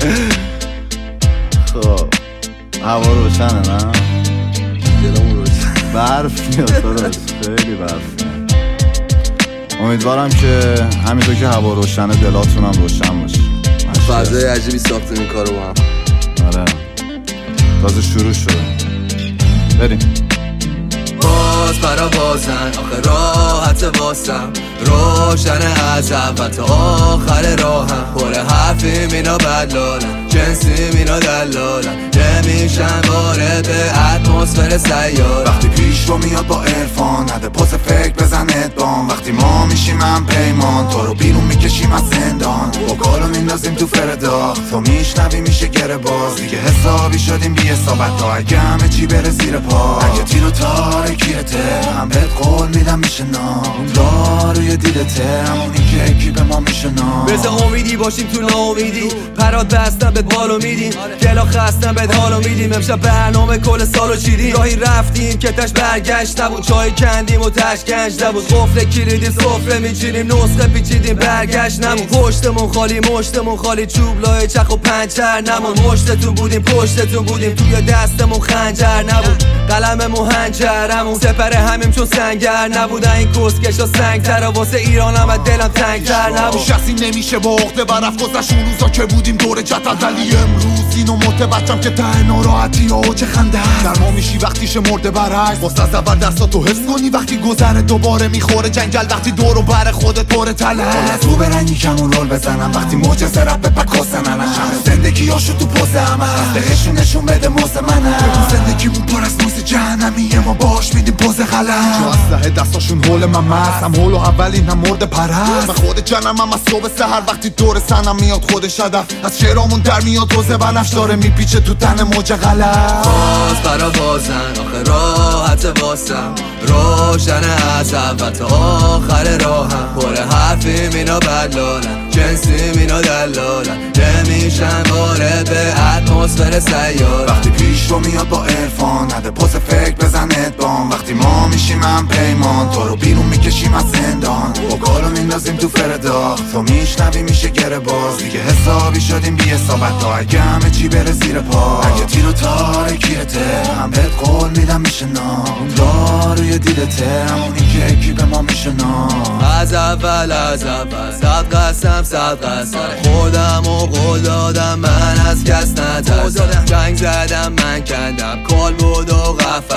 خب هوا روشنه نه؟ دلمون روشن، برف میاد داداش، خیلی برف میاد. امیدوارم که همینطور که هوا روشنه دلاتون هم روشن باشه. فضای عجیبی ساختیم این کارو با هم. آره تازه شروع شده. بریم. باز برا بازن آخه راحت واسم، روشن از اول تا آخر راهم. پر حرفی مینا بدلالم، جنسی مینا دلالم، نمیشن وارد اتمسفر سیار. وقتی پیش رو میاد با عرفان، نده پاس فکر بزن ادبان. وقتی ما میشیم من پیمان، تو رو بیرون میکشیم از زندان. وکالو میندازیم تو فردا، تو میشنوی میشه گره باز. دیگه حسابی شدیم بی حسابت تا اگه همه چی بره زیر پا. اگه تیر و تارکیته هم بهت قول میدم میشه نام. داروی دیدته همونی که یکی به ما میشه نام. بزه امیدی باشیم تو ناامیدی، پرات بستم بهت بالو میدیم، گلا خستم بهت حالو میدیم. امشب برنامه کل سالو چیدیم، راهی رفتیم که تش برگشت نبود، چای کندیم و تش گنج نبود. قفل کلیدی سفره میچینیم، نسخه پیچیدیم برگشت نمون. پشتمون خالی مشتمون خالی، چوب لای چخ و پنچر نمون. مشتتون بودیم پشتتون بودیم، توی دستمون خنجر نبود، قلممون هنجرمون. سپر همیم چون سنگر نبودن این کسکشا سنگتر، واسه ایرانم و دلم تنگتر نبود. کسی نمیشه با عقده برفت گذشت اون روزا که بودیم دور جدل. ولی امروز اینو متوجهم که ته ناراحتی ها و چه خنده در ما میشی وقتیش مرده برعکس. واسه از اول دستاتو حس کنی وقتی گذره دوباره میخوره جنگل. وقتی دور و بر خودت پر تله تو برنگی کمون رول بزنم. وقتی معجزه رب به پکاسه منم، زندگی هاشو تو پوز همه دهشون نشون بده موز منم. زندگیمون پر از موز جهنمیه، ما باش میدیم پوز غلط. جو از دستاشون حول من مست، هم حول و اولین هم مرد پرست. من خود جنم هم از صبح سحر، وقتی دور سنم میاد خودش هدف. از شعرامون در میاد روزه بنفش داره میپیچه تو تن موج غلط. باز برا بازن آخه راحت واسم، روشن از اول تا آخر راهم. پر حرفی مینا بدلالم، جنسی مینا دلالم، نمیشن وارد اتمسفر سیار. وقتی پیش رو میاد با عرفان، نده پاس فکر بزن ادبان. وقتی ما میشیم من پیمان، تو رو بیرون میکشیم از زندان. وکالو میندازیم تو فردا، تو میشنوی میشه گره باز. دیگه حسابی شدیم بی حسابت تا اگه همه چی بره زیر پا. اگه تیر و تارکیته هم بهت قول میدم میشه نام. داروی دیدته همونی که یکی به ما میشه نام. از اول صد قسم خودم و قول دادم، من از کس نترسم. جنگ زدم من کندم کال بود و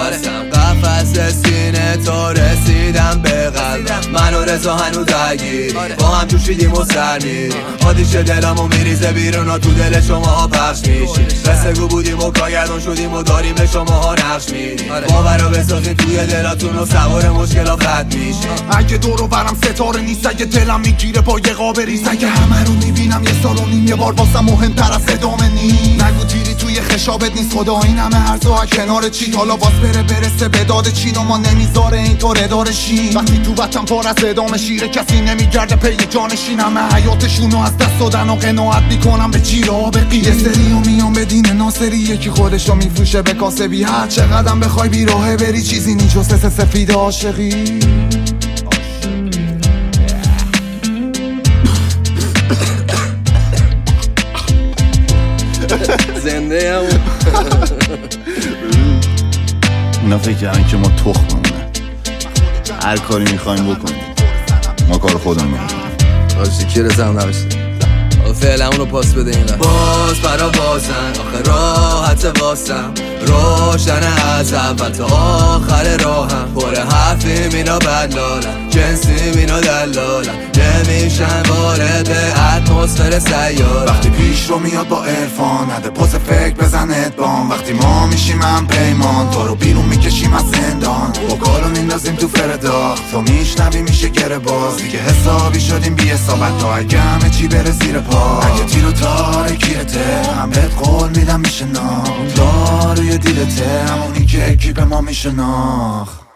قفس سینه تا رسیدم به قلبم. من و رضا هنوز درگیری، با هم جوشیدیم و سر میریم. آتیش دلمو میریزه بیرون و تو دل شما پخش میشی. رسگو بودیم و کارگردان شدیم و داریم به شما نقش میدیم. باورو بسازیم توی دلاتون و سوار مشکلات رد میشیم. اگه دورو برم ستاره نیست، اگه دلم میگیره با یه قاب ریز. اگه همه رو میبینم یه سال و نیم، یه بار واسم مهمتر از ادامه نیست. نگو تیری توی خشابت نیست، خدا این همه ارزا کنار چی. حالا باز برسه به داد چین و ما نمیذاره اینطور اداره شین. وقتی تو وطن پر از ادامه شیره، کسی نمیگرده پی جانشین. همه حیاتشونو از دست دادن و قناعت میکنم به جیره ها به قیه. یه سری و میان به دین ناصری، یکی خودشو میفروشه به کاسبی. هر چقدرم بخوای بی راهه بری، چیزی نی جز سفید عاشقی. زنده هم اونا فکر کردن که ما تخممونه، هر کاری میخوایم بکنیم، ما کار خودمون میکنیم. آجی کی رسم نمیشه، فعلا اونو پاس بده این وقت. باز برا بازن آخه راحت واسم، روشن از اول تا آخر راهم. پر حرفی مینا بدلالم، جنسی مینا دلالم، نمیشن وارد اتمسفر سیار. وقتی پیش رو میاد با عرفان، نده پاس فکر بزن ادبان. وقتی ما میشیم من پیمان، تو رو بیرون میکشیم از زندان. وکالو میندازیم تو فردا، تو میشنوی میشه گره باز. دیگه حسابی شدیم بی حسابت تا اگه همه چی بره زیر پا. اگه تیر و تارکیته هم بهت قول میدم میشه نام. داروی دیدته همونی که یکی به ما میشه ناخ.